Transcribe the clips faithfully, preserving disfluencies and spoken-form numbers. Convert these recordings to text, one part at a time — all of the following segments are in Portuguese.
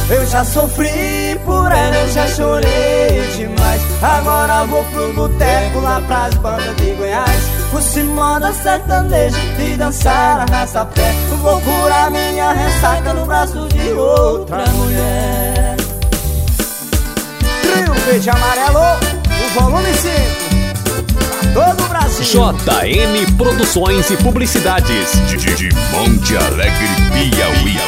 Eu já sofri por ela, eu já chorei demais. Agora vou pro boteco, lá pras bandas de Goiás, por cima da sertaneja e dançar arrasta-pé. Vou curar minha ressaca no braço de outra mulher. Trio Verde Amarelo, o volume cinco, pra todo o Brasil. J M Produções e Publicidades de, de, de Monte Alegre, Piauí.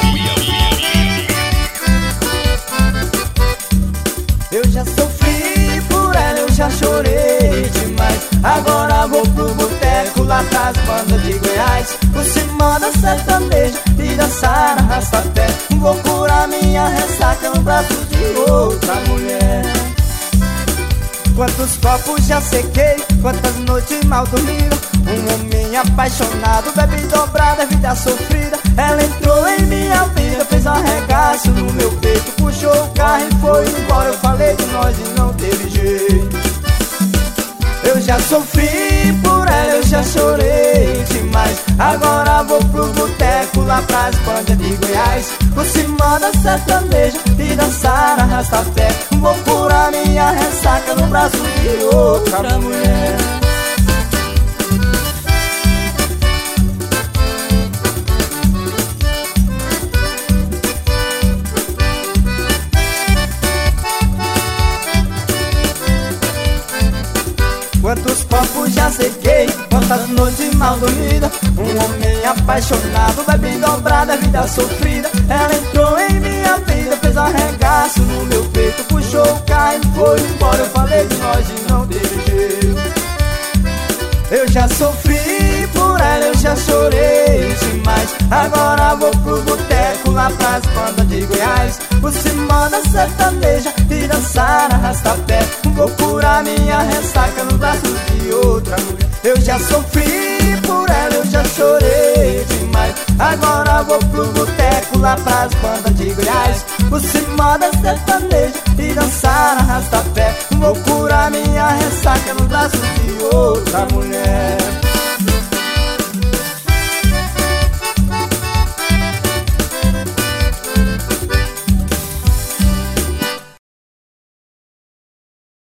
Eu já sofri por ela, eu já chorei demais. Agora vou pro boteco, lá pras bandas de Goiás, por cima da sertaneja e dançar arrasta-pé. Vou curar minha ressaca no braço de outra mulher. Quantos copos já sequei, quantas noites mal dormidas. Um homem apaixonado, bebe dobrada, vida sofrida. Ela entrou em minha vida, fez um arregaço no meu peito, puxou o carro e foi embora. Eu falei de nós e não teve jeito. Eu já sofri por ela, eu já chorei demais. Agora vou pro boteco, lá pras bandas de Goiás, por cima da sertaneja e dançar arrasta-pé. Vou curar minha ressaca no braço de outra mulher. Quantos copos já sequei, quantas noites mal dormidas. Um homem apaixonado, bebe dobrada, vida sofrida. Ela entrou em minha vida, fez um arregaço no meu peito, puxou o carro e foi embora. Eu falei de nós e não teve jeito. Eu já sofri por ela, eu já chorei demais. Agora vou pro boteco, lá pras bandas de Goiás, por cima da sertaneja e dançar arrasta-pé. Vou curar minha ressaca no braço de outra mulher. Eu já sofri por ela, eu já chorei demais. Agora vou pro boteco, lá pras bandas de Goiás, por cima da sertaneja e dançar arrasta-pé. Vou curar minha ressaca no braço de outra mulher.